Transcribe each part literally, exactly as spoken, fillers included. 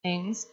things.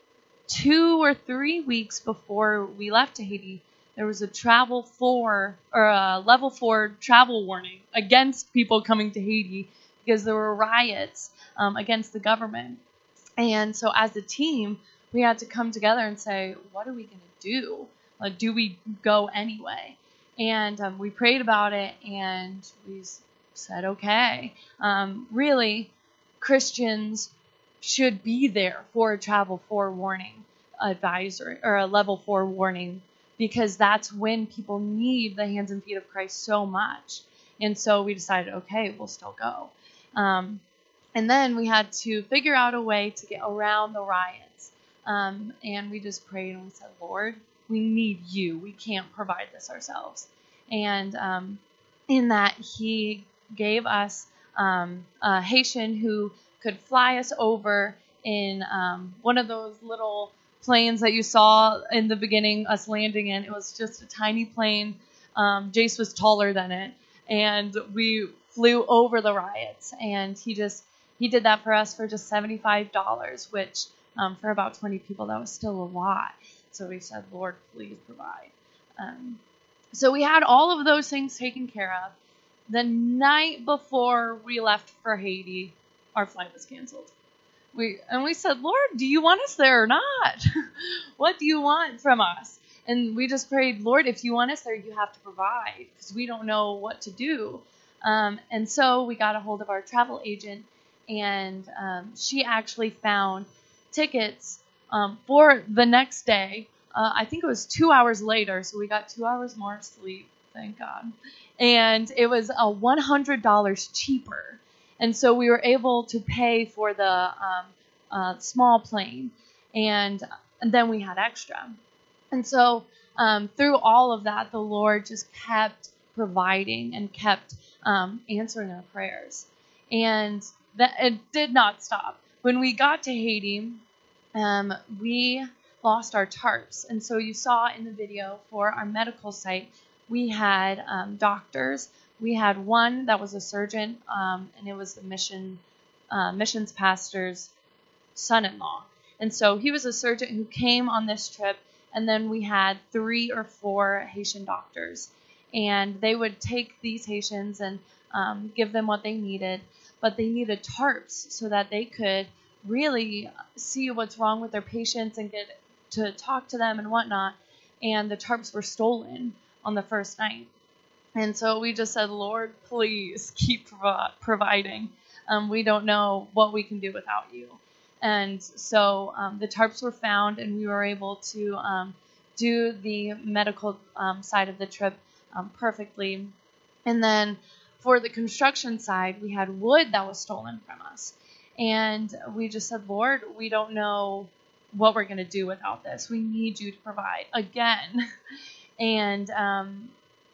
Two or three weeks before we left to Haiti, there was a travel four or a level four travel warning against people coming to Haiti because there were riots um, against the government. And so as a team, we had to come together and say, what are we going to do? Like, do we go anyway? And um, we prayed about it, and we said, okay. Um, really, Christians should be there for a travel four warning advisory or a level four warning, because that's when people need the hands and feet of Christ so much. And so we decided, okay, we'll still go. Um, and then we had to figure out a way to get around the riots. Um, and we just prayed and we said, Lord, we need you. We can't provide this ourselves. And um, in that, he gave us um, a Haitian who could fly us over in um, one of those little planes that you saw in the beginning, us landing in. It was just a tiny plane. Um, Jace was taller than it. And we flew over the riots. And he just, he did that for us for just seventy-five dollars, which um, for about twenty people, that was still a lot. So we said, Lord, please provide. Um, so we had all of those things taken care of. The night before we left for Haiti, our flight was canceled. We and we said, Lord, do you want us there or not? What do you want from us? And we just prayed, Lord, if you want us there, you have to provide, because we don't know what to do. Um, and so we got a hold of our travel agent, and um, she actually found tickets um, for the next day. Uh, I think it was two hours later, so we got two hours more sleep, thank God. And it was a one hundred dollars cheaper. And so we were able to pay for the um, uh, small plane, and, and then we had extra. And so um, through all of that, the Lord just kept providing and kept um, answering our prayers. And that it did not stop. When we got to Haiti, um, we lost our tarps. And so you saw in the video for our medical site, we had um, doctors. We had one that was a surgeon, um, and it was the mission uh, missions pastor's son-in-law. And so he was a surgeon who came on this trip, and then we had three or four Haitian doctors. And they would take these Haitians and um, give them what they needed, but they needed tarps so that they could really see what's wrong with their patients and get to talk to them and whatnot. And the tarps were stolen on the first night. And so we just said, Lord, please keep provi- providing. Um, we don't know what we can do without you. And so um, the tarps were found, and we were able to um, do the medical um, side of the trip um, perfectly. And then for the construction side, we had wood that was stolen from us. And we just said, Lord, we don't know what we're going to do without this. We need you to provide again. And um,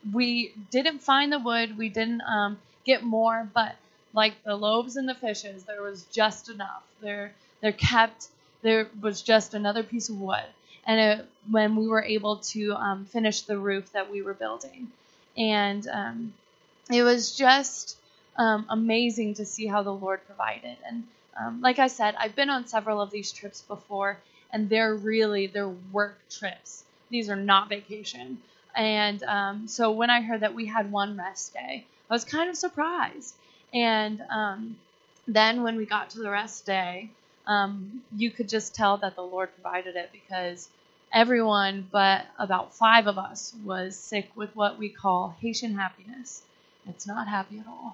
we didn't find the wood. We didn't um, get more, but like the loaves and the fishes, there was just enough. There, there kept, there was just another piece of wood. And it, when we were able to um, finish the roof that we were building. And um, it was just um, amazing to see how the Lord provided. And um, like I said, I've been on several of these trips before, and they're really, they're work trips. These are not vacation. And um, so when I heard that we had one rest day, I was kind of surprised. And um, then when we got to the rest day, um, you could just tell that the Lord provided it, because everyone but about five of us was sick with what we call Haitian happiness. It's not happy at all.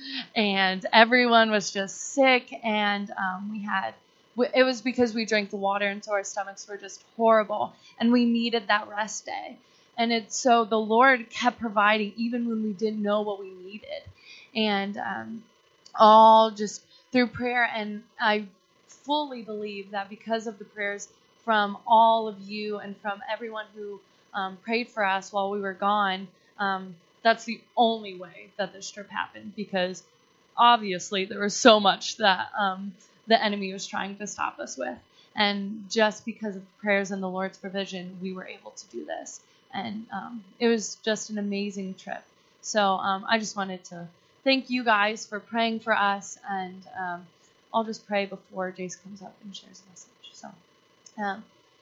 And everyone was just sick, and um, we had, it was because we drank the water, and so our stomachs were just horrible, and we needed that rest day. And it's so the Lord kept providing even when we didn't know what we needed. And um, all just through prayer. And I fully believe that because of the prayers from all of you and from everyone who um, prayed for us while we were gone, um, that's the only way that this trip happened, because obviously there was so much that um, the enemy was trying to stop us with. And just because of the prayers and the Lord's provision, we were able to do this. And um, it was just an amazing trip. So um, I just wanted to thank you guys for praying for us. And um, I'll just pray before Jace comes up and shares a message. So, um,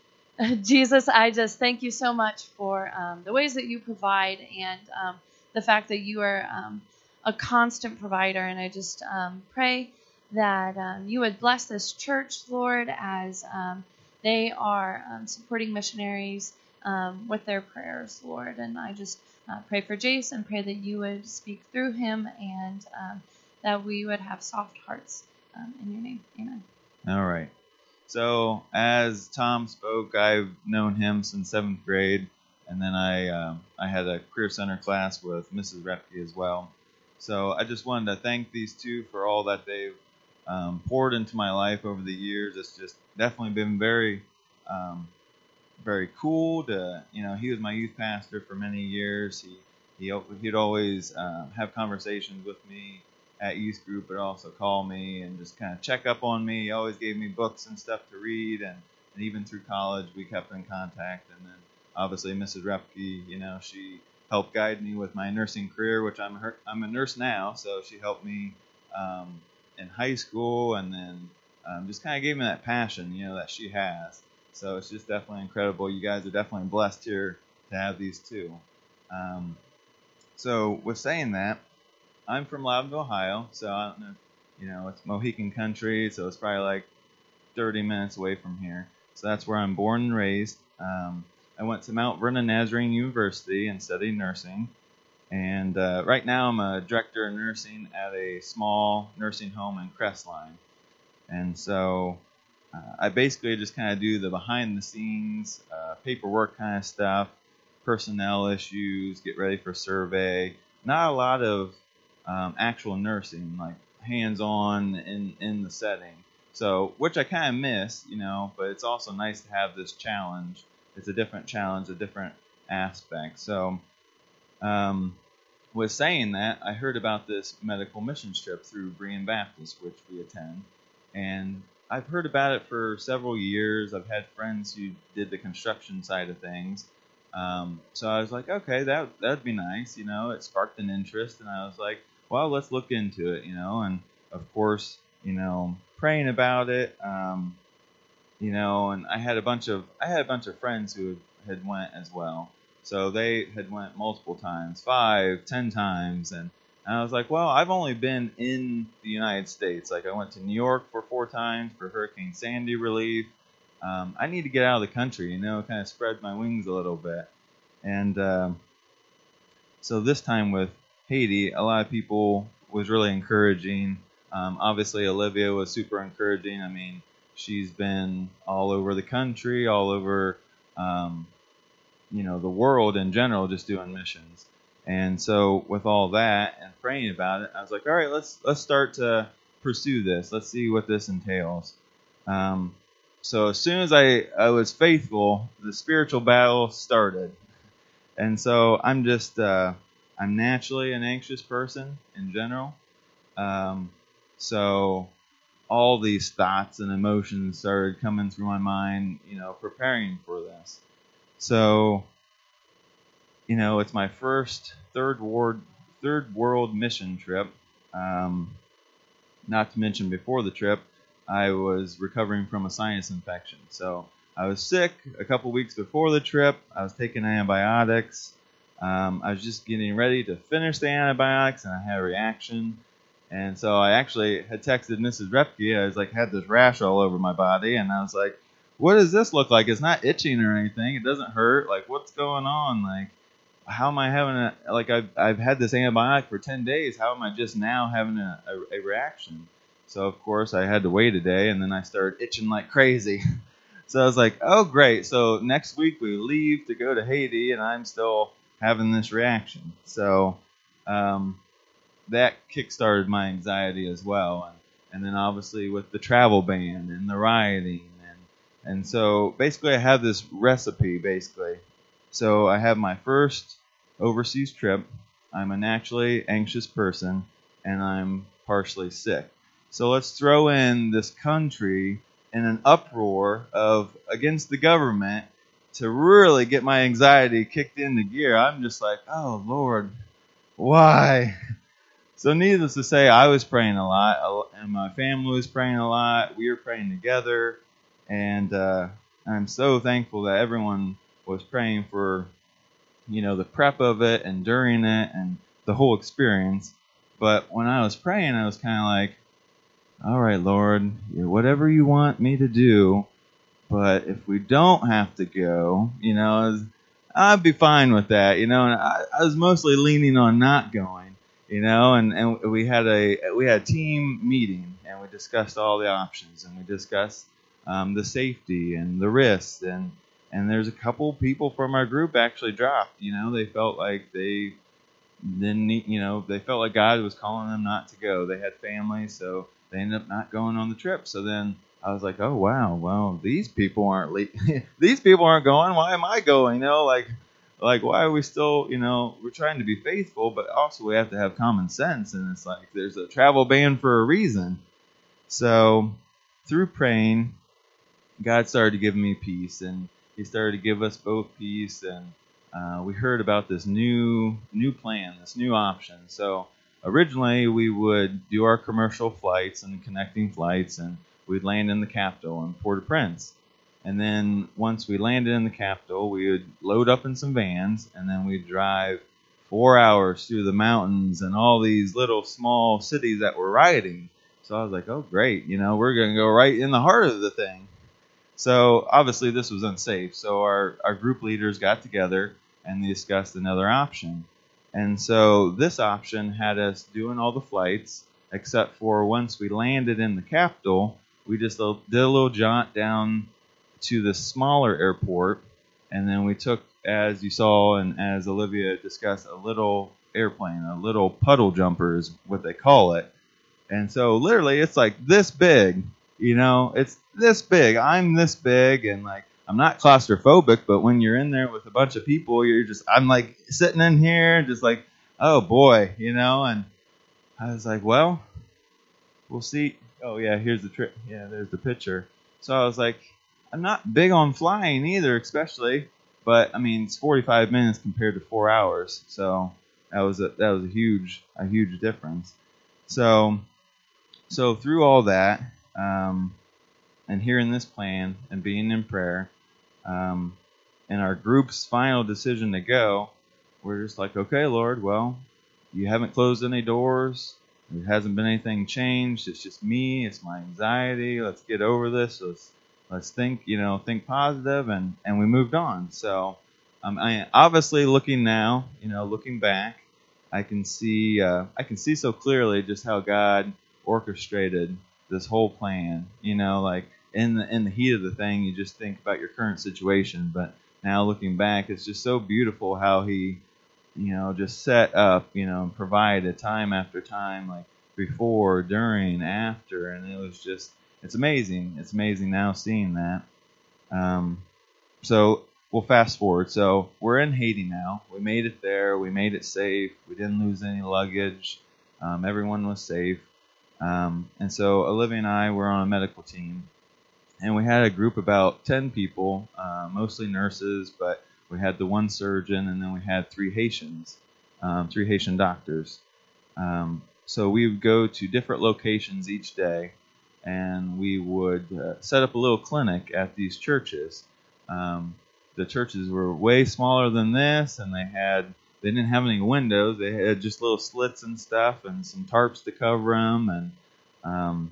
Jesus, I just thank you so much for um, the ways that you provide and um, the fact that you are um, a constant provider. And I just um, pray that um, you would bless this church, Lord, as um, they are um, supporting missionaries um, with their prayers, Lord. And I just uh, pray for Jace and pray that you would speak through him and um, that we would have soft hearts um, in your name. Amen. All right. So as Tom spoke, I've known him since seventh grade, and then I um, I had a career center class with Missus Repke as well. So I just wanted to thank these two for all that they've um, poured into my life over the years. It's just definitely been very um, very cool to, you know, he was my youth pastor for many years. He he he'd always uh, have conversations with me at youth group, but also call me and just kind of check up on me. He always gave me books and stuff to read, and, and even through college we kept in contact. And then obviously Missus Repke, you know, she helped guide me with my nursing career, which I'm her, I'm a nurse now, so she helped me um, in high school, and then um, just kind of gave me that passion, you know, that she has. So it's just definitely incredible. You guys are definitely blessed here to have these two. Um, so with saying that, I'm from Loudonville, Ohio, so I don't know, you know, it's Mohican country, so it's probably like thirty minutes away from here. So that's where I'm born and raised. Um, I went to Mount Vernon Nazarene University and studied nursing. And uh, right now I'm a director of nursing at a small nursing home in Crestline. And so uh, I basically just kind of do the behind the scenes, uh, paperwork kind of stuff, personnel issues, get ready for survey. Not a lot of Um, actual nursing, like hands-on in, in the setting. So, which I kind of miss, you know, but it's also nice to have this challenge. It's a different challenge, a different aspect. So, um, with saying that, I heard about this medical missions trip through Berean Baptist, which we attend. And I've heard about it for several years. I've had friends who did the construction side of things. Um, so I was like, okay, that that'd be nice, you know. It sparked an interest, and I was like, well, let's look into it, you know. And of course, you know, praying about it, um, you know. And I had a bunch of I had a bunch of friends who had, had went as well, so they had went multiple times, five, ten times, and, and I was like, well, I've only been in the United States. Like, I went to New York for four times for Hurricane Sandy relief. Um, I need to get out of the country, you know, kind of spread my wings a little bit. And um, so this time with Haiti, a lot of people was really encouraging. Um, obviously, Olivia was super encouraging. I mean, she's been all over the country, all over, um, you know, the world in general, just doing missions. And so with all that and praying about it, I was like, all right, let's let's start to pursue this. Let's see what this entails. Um, so as soon as I, I was faithful, the spiritual battle started. And so I'm just, uh, I'm naturally an anxious person in general. Um, so all these thoughts and emotions started coming through my mind, you know, preparing for this. So, you know, it's my first third world, third world mission trip. Um, not to mention before the trip, I was recovering from a sinus infection. So I was sick a couple weeks before the trip. I was taking antibiotics. Um, I was just getting ready to finish the antibiotics, and I had a reaction. And so I actually had texted Missus Repke. I was like, had this rash all over my body, and I was like, what does this look like? It's not itching or anything. It doesn't hurt. Like, what's going on? Like, how am I having a, like, I've, I've had this antibiotic for ten days. How am I just now having a, a, a reaction? So, of course, I had to wait a day, and then I started itching like crazy. So I was like, oh, great. So next week we leave to go to Haiti, and I'm still having this reaction. So um, that kick-started my anxiety as well. And, and then obviously with the travel ban and the rioting. And, and so basically I have this recipe, basically. So I have my first overseas trip. I'm a naturally anxious person, and I'm partially sick. So let's throw in this country in an uproar of against the government to really get my anxiety kicked into gear. I'm just like, oh, Lord, why? So needless to say, I was praying a lot, and my family was praying a lot. We were praying together. And uh, I'm so thankful that everyone was praying for, you know, the prep of it and during it and the whole experience. But when I was praying, I was kind of like, all right, Lord, whatever you want me to do, but if we don't have to go, you know, I'd be fine with that, you know. And I, I was mostly leaning on not going, you know. And, and we had a we had a team meeting, and we discussed all the options, and we discussed um, the safety and the risks, and and there's a couple people from our group actually dropped. You know, they felt like they didn't, need, you know, they felt like God was calling them not to go. They had families, so they ended up not going on the trip. So then I was like, oh wow, well these people aren't le- these people aren't going. Why am I going? You know, like like why are we still? You know, we're trying to be faithful, but also we have to have common sense. And it's like there's a travel ban for a reason. So through praying, God started to give me peace, and He started to give us both peace. And uh, we heard about this new new plan, this new option. So originally we would do our commercial flights and connecting flights, and we'd land in the capital in Port-au-Prince. And then once we landed in the capital, we would load up in some vans, and then we'd drive four hours through the mountains and all these little small cities that we're riding. So I was like, oh great, you know, we're going to go right in the heart of the thing. So obviously this was unsafe. So our, our group leaders got together and they discussed another option. And so this option had us doing all the flights, except for once we landed in the capital, we just did a little jaunt down to the smaller airport. And then we took, as you saw and as Olivia discussed, a little airplane, a little puddle jumper is what they call it. And so literally it's like this big. You know, it's this big. I'm this big, and like I'm not claustrophobic, but when you're in there with a bunch of people, you're just I'm like sitting in here, just like, oh boy, you know. And I was like, well, we'll see. Oh yeah, here's the trick. Yeah, there's the picture. So I was like, I'm not big on flying either, especially. But I mean, it's forty-five minutes compared to four hours, so that was a that was a huge a huge difference. So so through all that. Um, and hearing this plan and being in prayer, um, and our group's final decision to go, we're just like, okay, Lord, well, you haven't closed any doors. There hasn't been anything changed. It's just me. It's my anxiety. Let's get over this. Let's let's think, you know, think positive, and, and we moved on. So, um, I obviously looking now, you know, looking back, I can see uh, I can see so clearly just how God orchestrated this whole plan. You know, like in the in the heat of the thing, you just think about your current situation, but now looking back, it's just so beautiful how He, you know, just set up, you know, and provided time after time, like before, during, after, and it was just, it's amazing. It's amazing now seeing that. Um, so we'll fast forward. So we're in Haiti now. We made it there. We made it safe. We didn't lose any luggage. Um, everyone was safe. Um, and so Olivia and I were on a medical team, and we had a group about ten people, uh, mostly nurses, but we had the one surgeon, and then we had three Haitians, um, three Haitian doctors. Um, so we would go to different locations each day, and we would uh, set up a little clinic at these churches. Um, the churches were way smaller than this, and they had they didn't have any windows. They had just little slits and stuff, and some tarps to cover them, and um,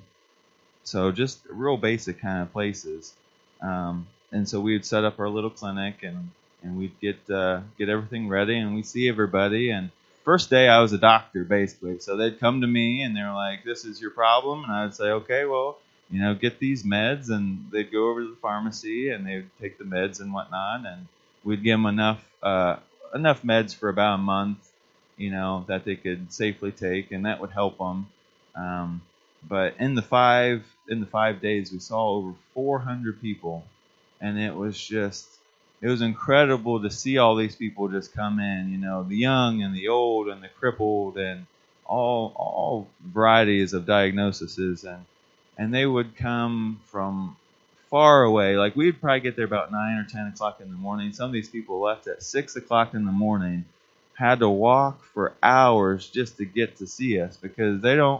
so just real basic kind of places. Um, and so we would set up our little clinic, and and we'd get uh, get everything ready, and we'd see everybody. And first day I was a doctor basically, so they'd come to me and they were like, "This is your problem," and I'd say, "Okay, well, you know, get these meds," and they'd go over to the pharmacy and they'd take the meds and whatnot, and we'd give them enough uh, enough meds for about a month, you know, that they could safely take, and that would help them. Um, but in the five in the five days, we saw over four hundred people, and it was just it was incredible to see all these people just come in, you know, the young and the old and the crippled and all all varieties of diagnoses, and and they would come from far away. Like we'd probably get there about nine or ten o'clock in the morning. Some of these people left at six o'clock in the morning, had to walk for hours just to get to see us because they don't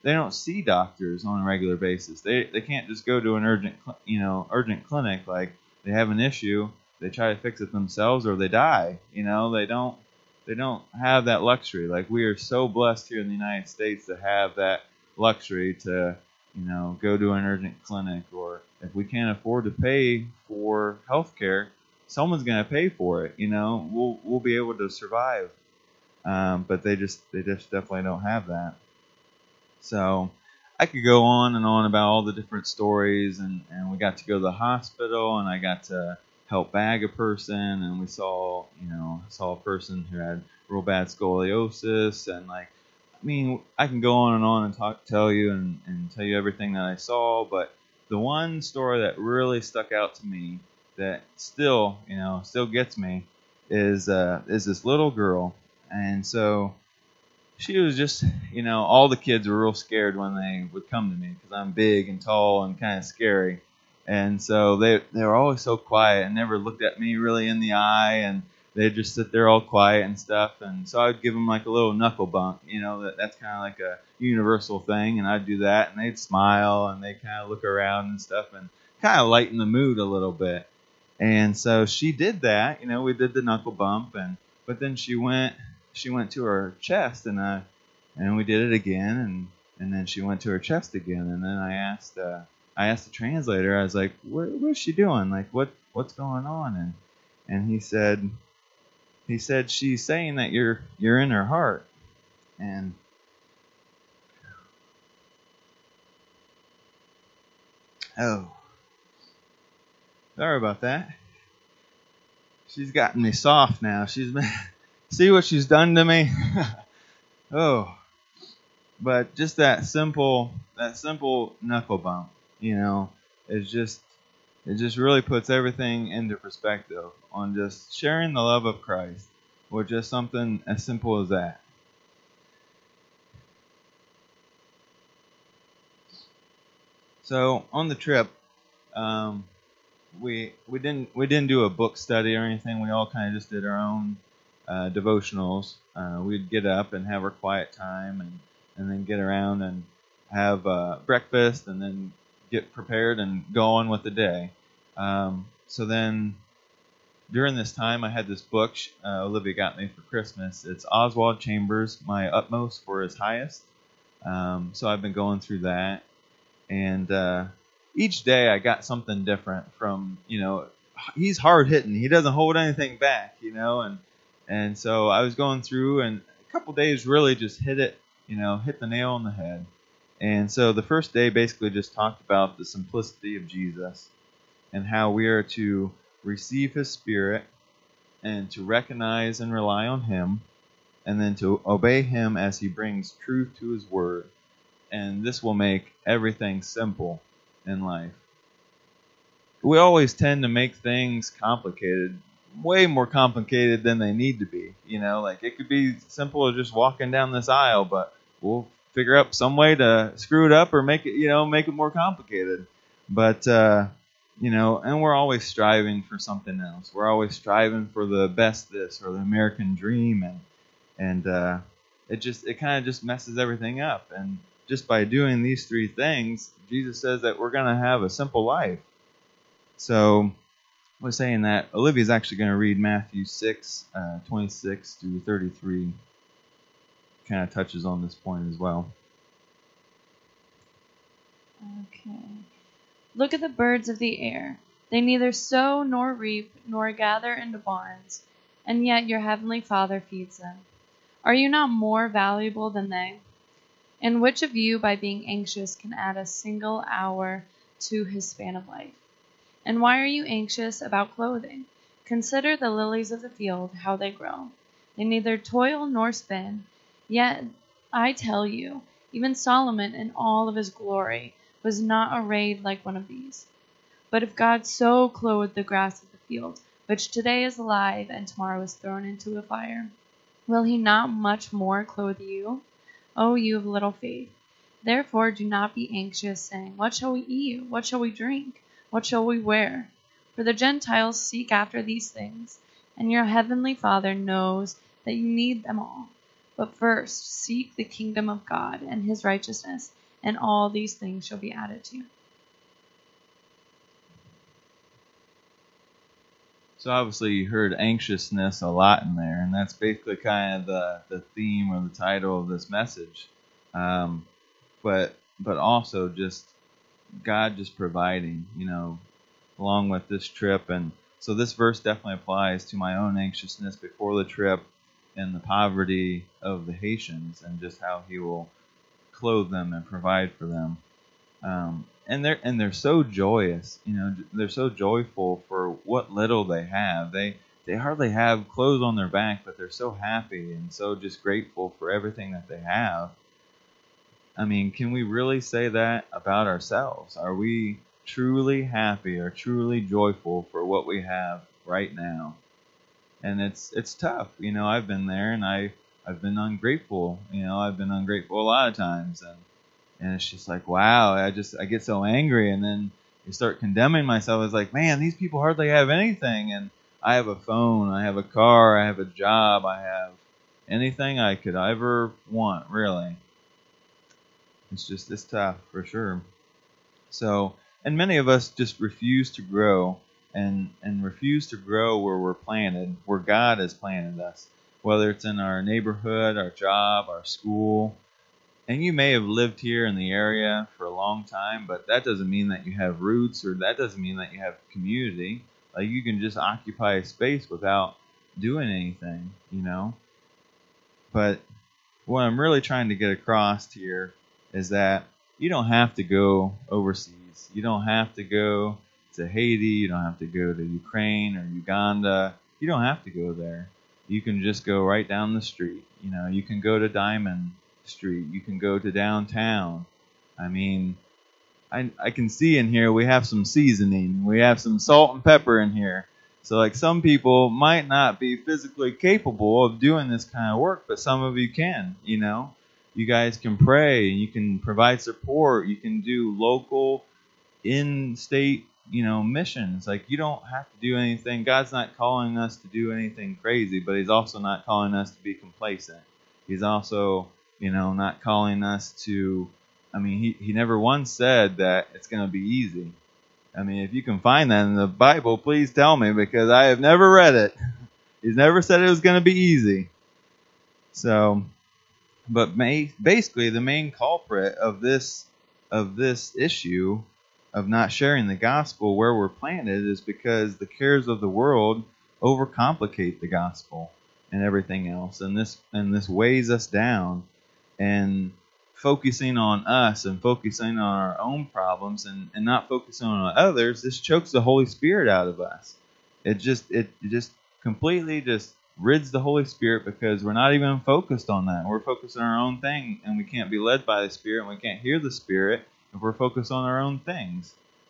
they don't see doctors on a regular basis. They they can't just go to an urgent cl- you know urgent clinic. Like, they have an issue, they try to fix it themselves, or they die. You know, they don't they don't have that luxury. Like, we are so blessed here in the United States to have that luxury to, you know, go to an urgent clinic, or if we can't afford to pay for health care, someone's going to pay for it. You know, we'll we'll be able to survive. Um, but they just they just definitely don't have that. So I could go on and on about all the different stories, and, and we got to go to the hospital, and I got to help bag a person, and we saw, you know, saw a person who had real bad scoliosis, and like, I mean, I can go on and on and talk, tell you and, and tell you everything that I saw, but the one story that really stuck out to me that still, you know, still gets me is uh, is this little girl, and so she was just, you know, all the kids were real scared when they would come to me because I'm big and tall and kind of scary. And so they they were always so quiet and never looked at me really in the eye, and they'd just sit there all quiet and stuff. And so I'd give them like a little knuckle bump, you know, that that's kind of like a universal thing. And I'd do that, and they'd smile and they'd kind of look around and stuff and kind of lighten the mood a little bit. And so she did that, you know, we did the knuckle bump, and but then she went she went to her chest, and uh and we did it again, and and then she went to her chest again, and then I asked. Uh, I asked the translator, I was like, what, what's she doing? Like, what, what's going on? And, and he said, he said, she's saying that you're, you're in her heart. And, oh, sorry about that. She's gotten me soft now. She's been, see what she's done to me? Oh, but just that simple, that simple knuckle bump. You know, it's just, it just really puts everything into perspective on just sharing the love of Christ with just something as simple as that. So on the trip, um, we we didn't we didn't do a book study or anything. We all kind of just did our own uh, devotionals. Uh, we'd get up and have our quiet time, and and then get around and have uh, breakfast, and then get prepared and go on with the day. Um, so then during this time, I had this book uh, Olivia got me for Christmas. It's Oswald Chambers, My Utmost for His Highest. Um, so I've been going through that. And uh, each day I got something different from, you know, he's hard hitting. He doesn't hold anything back, you know. And, and so I was going through, and a couple days really just hit it, you know, hit the nail on the head. And so the first day basically just talked about the simplicity of Jesus and how we are to receive His Spirit and to recognize and rely on Him, and then to obey Him as He brings truth to His Word. And this will make everything simple in life. We always tend to make things complicated, way more complicated than they need to be. You know, like it could be simple as just walking down this aisle, but we'll figure out some way to screw it up or make it, you know, make it more complicated. But, uh, you know, and we're always striving for something else. We're always striving for the best this or the American dream. And, and, uh, it just, it kind of just messes everything up. And just by doing these three things, Jesus says that we're going to have a simple life. So we're saying that Olivia's actually going to read Matthew six, uh, twenty-six through thirty-three. Kind of touches on this point as well. Okay. Look at the birds of the air. They neither sow nor reap nor gather into barns, and yet your heavenly Father feeds them. Are you not more valuable than they? And which of you, by being anxious, can add a single hour to his span of life? And why are you anxious about clothing? Consider the lilies of the field, how they grow. They neither toil nor spin. Yet I tell you, even Solomon in all of his glory was not arrayed like one of these. But if God so clothed the grass of the field, which today is alive and tomorrow is thrown into a fire, will he not much more clothe you, O you of little faith? Therefore do not be anxious, saying, what shall we eat? What shall we drink? What shall we wear? For the Gentiles seek after these things, and your heavenly Father knows that you need them all. But first, seek the kingdom of God and his righteousness, and all these things shall be added to you. So obviously you heard anxiousness a lot in there, and that's basically kind of the, the theme or the title of this message. Um, but but also just God just providing, you know, along with this trip. And so this verse definitely applies to my own anxiousness before the trip and the poverty of the Haitians and just how he will clothe them and provide for them. Um, and they're and they're so joyous, you know, they're so joyful for what little they have. They they hardly have clothes on their back, but they're so happy and so just grateful for everything that they have. I mean, can we really say that about ourselves? Are we truly happy or truly joyful for what we have right now? And it's it's tough. You know, I've been there and I, I've been ungrateful. You know, I've been ungrateful a lot of times. And, and it's just like, wow, I just, I get so angry. And then you start condemning myself. It's like, man, these people hardly have anything. And I have a phone, I have a car, I have a job, I have anything I could ever want, really. It's just, it's tough for sure. So, and many of us just refuse to grow and, and refuse to grow where we're planted, where God has planted us, whether it's in our neighborhood, our job, our school. And you may have lived here in the area for a long time, but that doesn't mean that you have roots, or that doesn't mean that you have community. Like, you can just occupy a space without doing anything, you know. But what I'm really trying to get across here is that you don't have to go overseas. You don't have to go to Haiti. You don't have to go to Ukraine or Uganda. You don't have to go there. You can just go right down the street. You know, you can go to Diamond Street. You can go to downtown. I mean, I I can see in here we have some seasoning. We have some salt and pepper in here. So, like, some people might not be physically capable of doing this kind of work, but some of you can, you know. You guys can pray, and you can provide support. You can do local, in-state, you know, missions. Like, you don't have to do anything. God's not calling us to do anything crazy, but he's also not calling us to be complacent. He's also, you know, not calling us to, I mean, he, he never once said that it's going to be easy. I mean, if you can find that in the Bible, please tell me, because I have never read it. He's never said it was going to be easy. So, but may, basically, the main culprit of this of this issue of not sharing the gospel where we're planted is because the cares of the world overcomplicate the gospel and everything else, and this and this weighs us down. And focusing on us and focusing on our own problems and, and not focusing on others, this chokes the Holy Spirit out of us. It just it just completely just rids the Holy Spirit, because we're not even focused on that. We're focused on our own thing, and we can't be led by the Spirit, and we can't hear the Spirit if we're focused on our own things.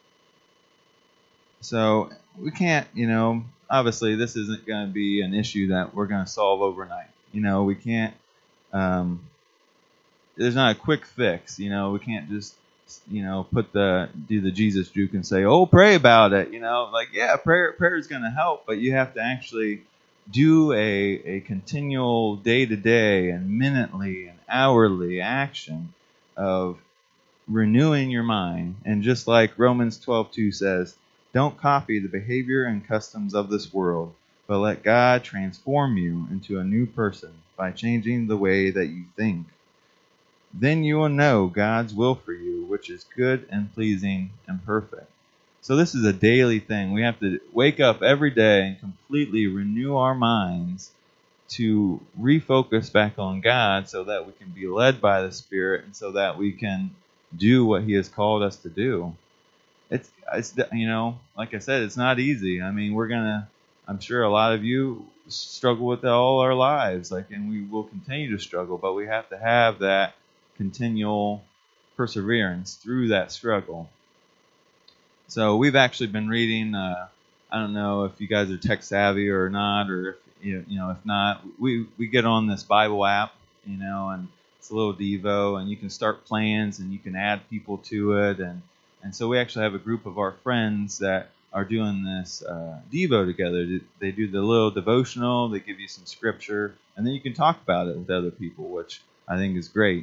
So we can't, you know, obviously this isn't going to be an issue that we're going to solve overnight. You know, we can't, um, there's not a quick fix. You know, we can't just, you know, put the, do the Jesus juke and say, oh, pray about it. You know, like, yeah, prayer, prayer is going to help, but you have to actually do a, a continual day-to-day and minutely and hourly action of renewing your mind. And just like Romans twelve two says, don't copy the behavior and customs of this world, but let God transform you into a new person by changing the way that you think. Then you will know God's will for you, which is good and pleasing and perfect. So this is a daily thing. We have to wake up every day and completely renew our minds to refocus back on God, so that we can be led by the Spirit, and so that we can do what he has called us to do. It's, it's you know, like I said, it's not easy. I mean, we're going to, I'm sure a lot of you struggle with it all our lives, like, and we will continue to struggle, but we have to have that continual perseverance through that struggle. So we've actually been reading, uh, I don't know if you guys are tech savvy or not, or if, you know, if not, we, we get on this Bible app, you know, and it's a little Devo, and you can start plans and you can add people to it. And, and so we actually have a group of our friends that are doing this uh, Devo together. They do the little devotional, they give you some scripture, and then you can talk about it with other people, which I think is great.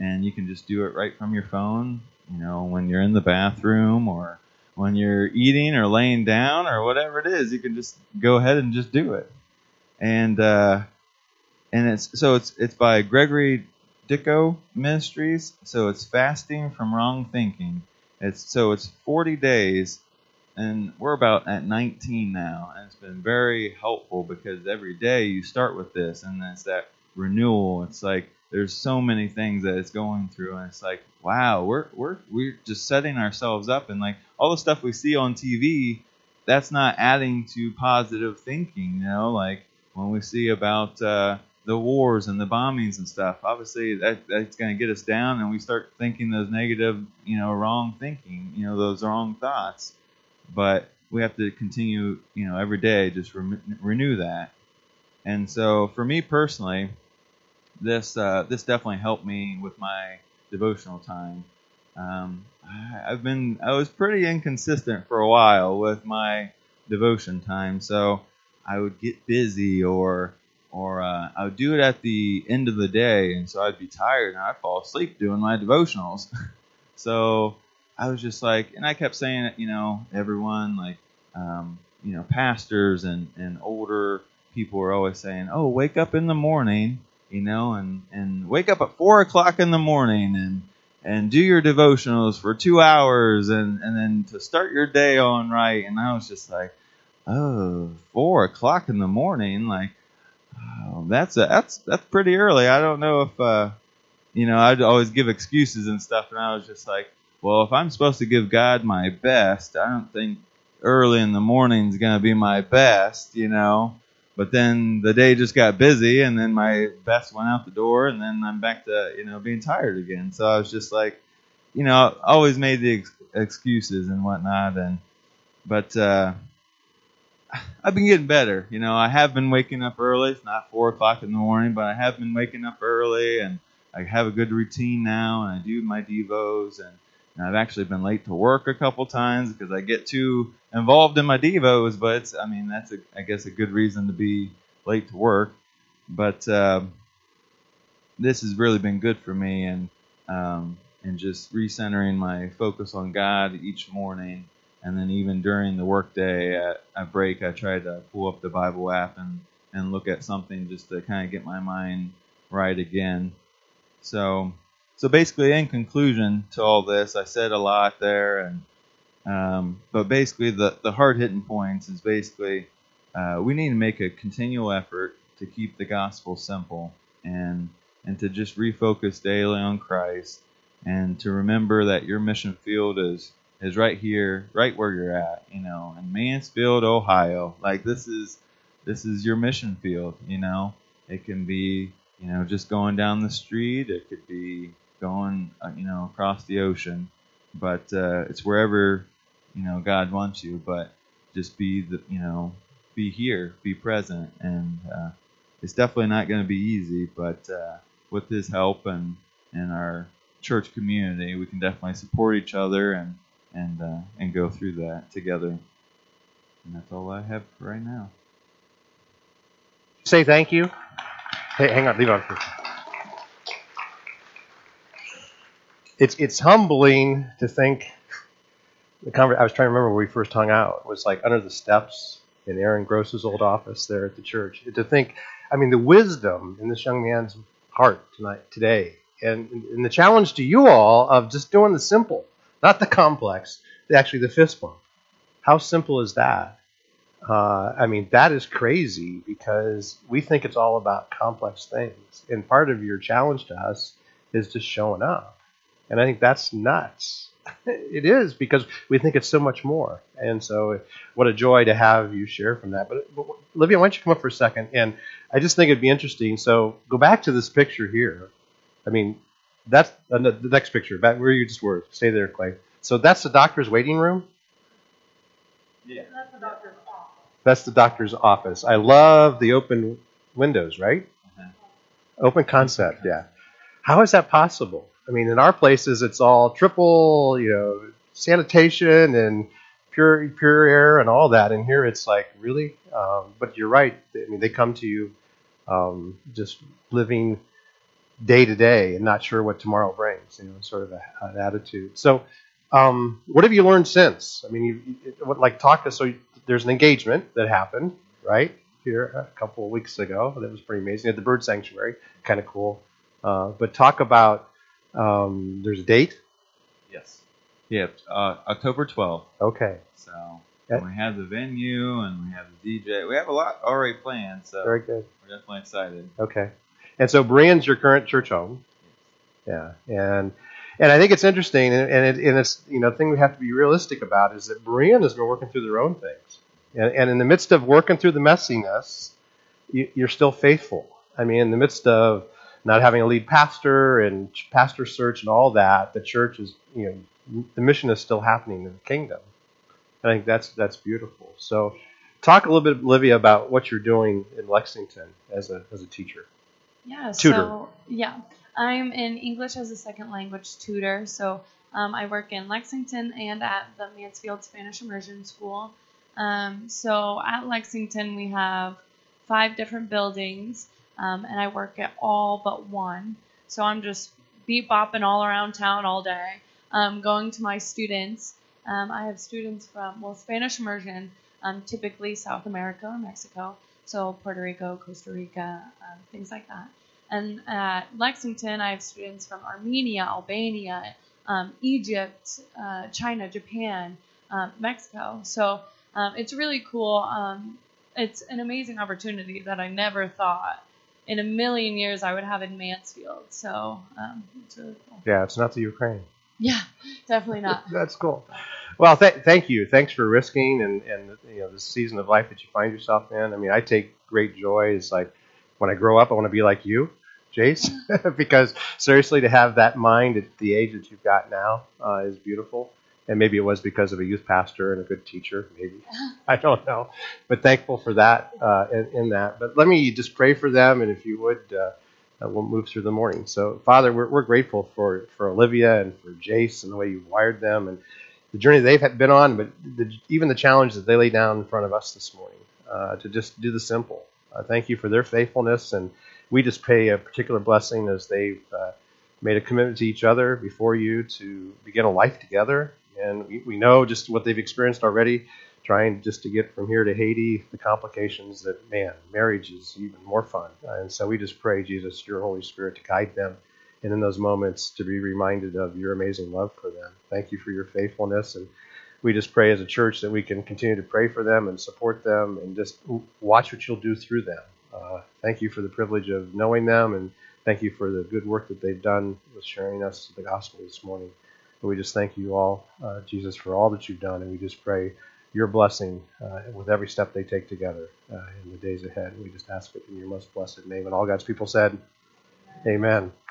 and you can just do it right from your phone, you know, when you're in the bathroom or when you're eating or laying down or whatever it is. You can just go ahead and just do it. And uh, and it's so it's it's by Gregory Dicko Ministries. So it's fasting from wrong thinking. It's so it's forty days, and we're about at nineteen now, and it's been very helpful because every day you start with this, and it's that renewal. It's like there's so many things that it's going through, and it's like, wow, we're we're we're just setting ourselves up, and like all the stuff we see on T V, that's not adding to positive thinking, you know, like when we see about uh, the wars and the bombings and stuff, obviously that that's going to get us down, and we start thinking those negative, you know, wrong thinking, you know, those wrong thoughts. But we have to continue, you know, every day just re- renew that. And so for me personally, this uh, this definitely helped me with my devotional time. Um, I, I've been I was pretty inconsistent for a while with my devotion time, so I would get busy or or uh, I would do it at the end of the day, and so I'd be tired and I'd fall asleep doing my devotionals. So I was just like, and I kept saying it, you know, everyone like, um, you know, pastors and, and older people were always saying, oh, wake up in the morning, you know, and, and wake up at four o'clock in the morning and, and do your devotionals for two hours and, and then to start your day on right. And I was just like, oh, four o'clock in the morning, like, oh, that's a, that's that's pretty early. I don't know if, uh, you know, I'd always give excuses and stuff, and I was just like, well, if I'm supposed to give God my best, I don't think early in the morning is going to be my best, you know. But then the day just got busy, and then my best went out the door, and then I'm back to, you know, being tired again. So I was just like, you know, I always made the ex- excuses and whatnot, and but uh, I've been getting better. You know, I have been waking up early. It's not four o'clock in the morning, but I have been waking up early, and I have a good routine now, and I do my devos, and, and I've actually been late to work a couple times because I get too involved in my devos. But it's, I mean, that's a, I guess a good reason to be late to work. But uh, this has really been good for me, and um, and just recentering my focus on God each morning. And then even during the workday at a break, I try to pull up the Bible app and, and look at something just to kind of get my mind right again. So so basically, in conclusion to all this, I said a lot there, and um, but basically the, the hard-hitting points is basically uh, we need to make a continual effort to keep the gospel simple and and to just refocus daily on Christ and to remember that your mission field is is right here, right where you're at, you know, in Mansfield, Ohio. Like this is this is your mission field, you know. It can be, you know, just going down the street. It could be going, uh, you know, across the ocean. But uh, it's wherever, you know, God wants you. But just be the, you know, be here, be present, and uh, it's definitely not going to be easy. But uh, with His help and and our church community, we can definitely support each other and. and uh, and go through that together. And that's all I have for right now. Say thank you. Hey, hang on, leave it on for It's it's humbling to think the conver- I was trying to remember where we first hung out. It was like under the steps in Aaron Gross's old office there at the church. To think, I mean, the wisdom in this young man's heart tonight, today, and, and the challenge to you all of just doing the simple. Not the complex, actually the fist bump. How simple is that? Uh, I mean, that is crazy because we think it's all about complex things. And part of your challenge to us is just showing up. And I think that's nuts. It is because we think it's so much more. And so what a joy to have you share from that. But, but Olivia, why don't you come up for a second? And I just think it'd be interesting. So go back to this picture here. I mean, That's uh, the next picture, back where you just were. Stay there, Clay. So that's the doctor's waiting room? Yeah. That's the doctor's office. That's the doctor's office. I love the open windows, right? Uh-huh. Open concept, yeah. How is that possible? I mean, in our places, it's all triple, you know, sanitation and pure pure air and all that. And here it's like, really? Um, but you're right. I mean, they come to you um, just living day to day and not sure what tomorrow brings. You know, sort of a, an attitude. So, um, what have you learned since? I mean, you, you what, like talk to. So you, there's an engagement that happened right here a couple of weeks ago. That was pretty amazing at the bird sanctuary. Kind of cool. Uh, but talk about. Um, there's a date. Yes. Yeah. Uh, October twelfth. Okay. So Yeah. we have the venue and we have the D J. We have a lot already planned. So Very good. we're definitely excited. Okay. And so Berean's your current church home. Yeah. And and I think it's interesting, and, and, it, and it's, you know, the thing we have to be realistic about is that Berean has been working through their own things. And, and in the midst of working through the messiness, you, you're still faithful. I mean, in the midst of not having a lead pastor and pastor search and all that, the church is, you know, the mission is still happening in the kingdom. I think that's that's beautiful. So talk a little bit, Olivia, about what you're doing in Lexington as a as a teacher. Yeah, Tutor. so yeah, I'm an English as a second language tutor. So um, I work in Lexington and at the Mansfield Spanish Immersion School. Um, so at Lexington we have five different buildings, um, and I work at all but one. So I'm just beat bopping all around town all day, um, going to my students. Um, I have students from, well, Spanish immersion, um, typically South America or Mexico, so Puerto Rico, Costa Rica, um, things like that. And at Lexington, I have students from Armenia, Albania, um, Egypt, uh, China, Japan, um, Mexico. So um, it's really cool. Um, it's an amazing opportunity that I never thought in a million years I would have in Mansfield. So um, it's really cool. Yeah, it's not the Ukraine. Yeah, definitely not. That's cool. Well, th- thank you. Thanks for risking and, and you know the season of life that you find yourself in. I mean, I take great joy. It's like when I grow up, I want to be like you, Jace, because seriously, to have that mind at the age that you've got now uh, is beautiful. And maybe it was because of a youth pastor and a good teacher. Maybe I don't know, but thankful for that uh, in, in that. But let me just pray for them, and if you would. Uh, Uh, we'll move through the morning. So, Father, we're, we're grateful for, for Olivia and for Jace and the way you've wired them and the journey they've had been on, but the, even the challenge that they lay down in front of us this morning uh, to just do the simple. Uh, thank you for their faithfulness, and we just pray a particular blessing as they've uh, made a commitment to each other before you to begin a life together. And we, we know just what they've experienced already, trying just to get from here to Haiti, the complications that, man, marriage is even more fun. And so we just pray, Jesus, your Holy Spirit to guide them, and in those moments to be reminded of your amazing love for them. Thank you for your faithfulness. And we just pray as a church that we can continue to pray for them and support them and just watch what you'll do through them. Uh, thank you for the privilege of knowing them, and thank you for the good work that they've done with sharing us the gospel this morning. And we just thank you all, uh, Jesus, for all that you've done. And we just pray your blessing uh, with every step they take together uh, in the days ahead. We just ask it in your most blessed name. And all God's people said, amen.